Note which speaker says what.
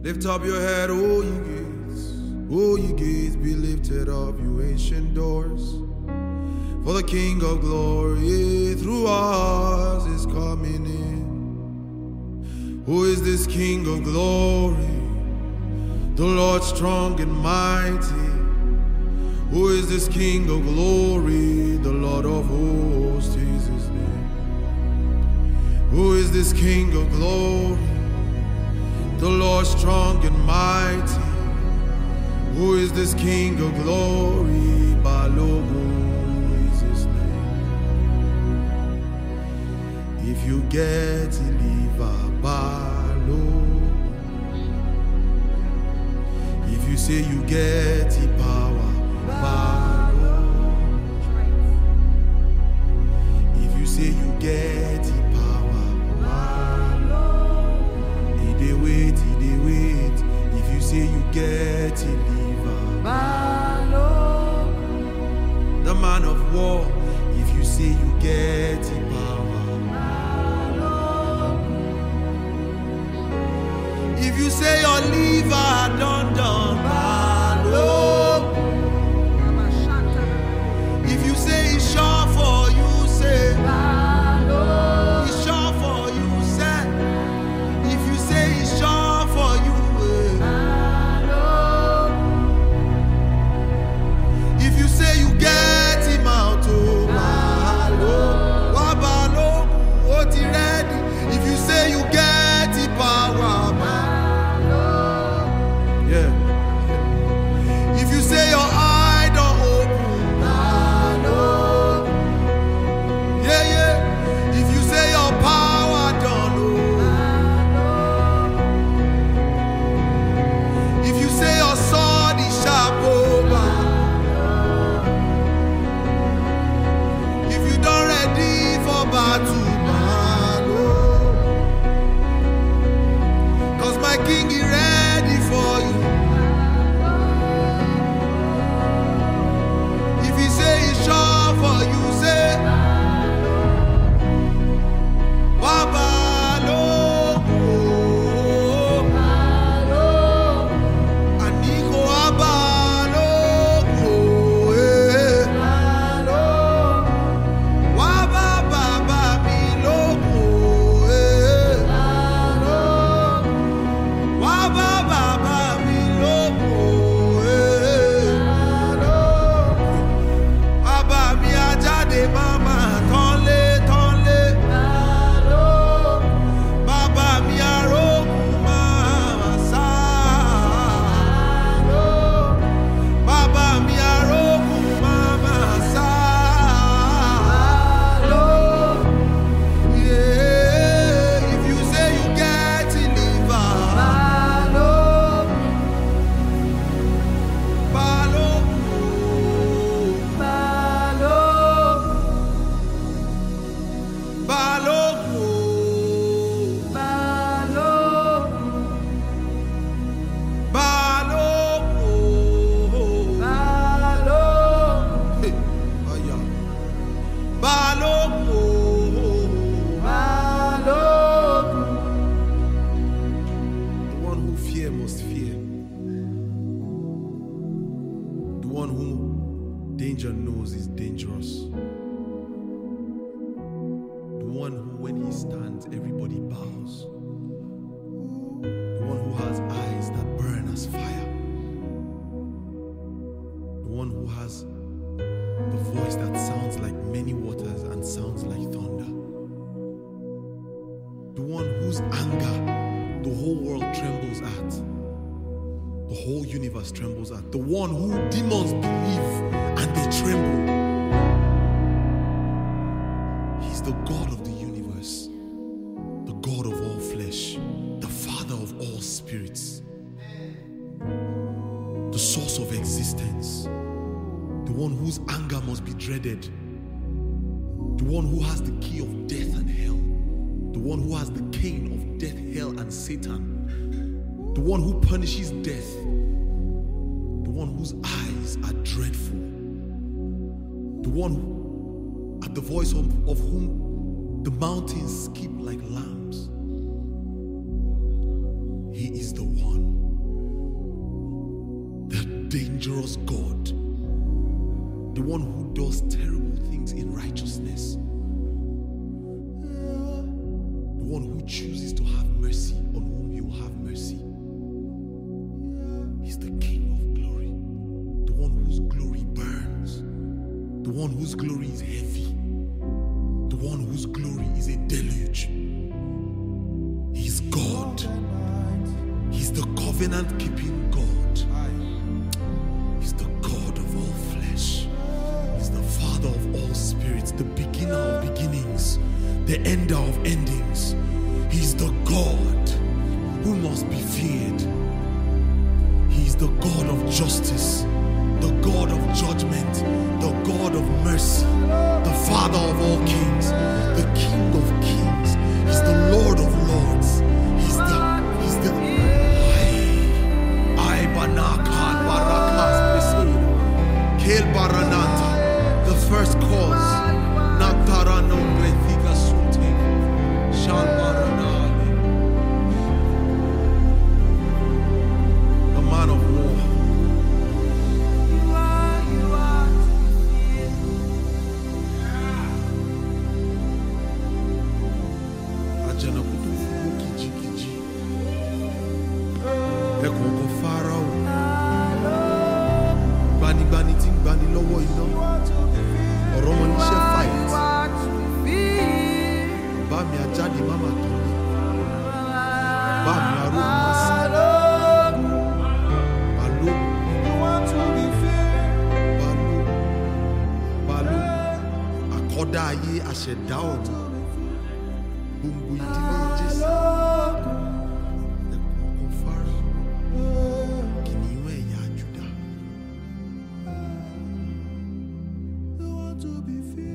Speaker 1: Lift up your head, O ye gates. O ye gates, be lifted up, you ancient doors. For the King of glory through us is coming in. Who is this King of glory? The Lord strong and mighty. Who is this King of glory? The Lord of hosts is his name. Who is this King of glory? The Lord strong and mighty. Who is this King of glory? Balogo is his name. If you get to leave Balogo, if you say you get the power, Balogo. If you say you get the power, Balogo. They wait. If you say you get it, the man of war, if you say you get it, power. If you say your liver done, if you say it's sure for you, say it's sure for you, say. If you say it's sure for you, if you say you get him out, what he ready? If you say you get the power, yeah. If you say your eye don't open, yeah. If you say your power don't know, if you say your sword is sharp over, if you don't ready for battle, cause my King is ready for you. If he say he's sure for you, say Baba Logo, Aniko Abba Logo, Waba Baba Mi Logo, Waba Baba Mi Logo, Baba Mi Ajade Mama Tonle. Baba mi arogu mama sa. Baba mi arogu mama sa. Yeah, if you say you get it, liver. The one who fear must fear. The one whom danger knows is dangerous. The one who, when he stands, everybody bows. The one who has eyes that burn as fire. The one who has the voice that sounds like many waters and sounds like thunder. The one whose anger the whole world trembles at. The whole universe trembles at. The one who demons believe and they tremble. He's the God of the universe, the God of all flesh, the Father of all spirits, the source of existence, the one whose anger must be dreaded, the one who has the key of death and hell, the one who has the cane of death, hell, and Satan, the one who punishes death, the one whose eyes are dreadful, the one at the voice of whom the mountains skip like lambs. He is the one. dangerous God, the one who does terrible things in righteousness, the one who chooses to have mercy on whom he will have mercy. He's the King of glory, the one whose glory burns, the one whose glory is heavy, the one whose glory is a deluge. He's God. He's the covenant-keeping God. He's the God of all flesh. He's the Father of all spirits, the beginner of beginnings, the ender of endings. He's the God who must be feared. He's the God of justice, the God of judgment, the God of mercy, the Father of all kings, the King of kings. He's the Lord of lords. He's the the first cause. The man of war. Gbanigbani tí ń gbani lọ́wọ́ iná, ọ̀rọ̀ wọn níṣẹ́ fight. Bá mi ajáde má máa tán mi, bá mi arógun má sí. Balógun, àkọ́dá ayé àṣẹ̀dá ọ̀run, gbòǹgbò ìdílé Jésù. To be feared.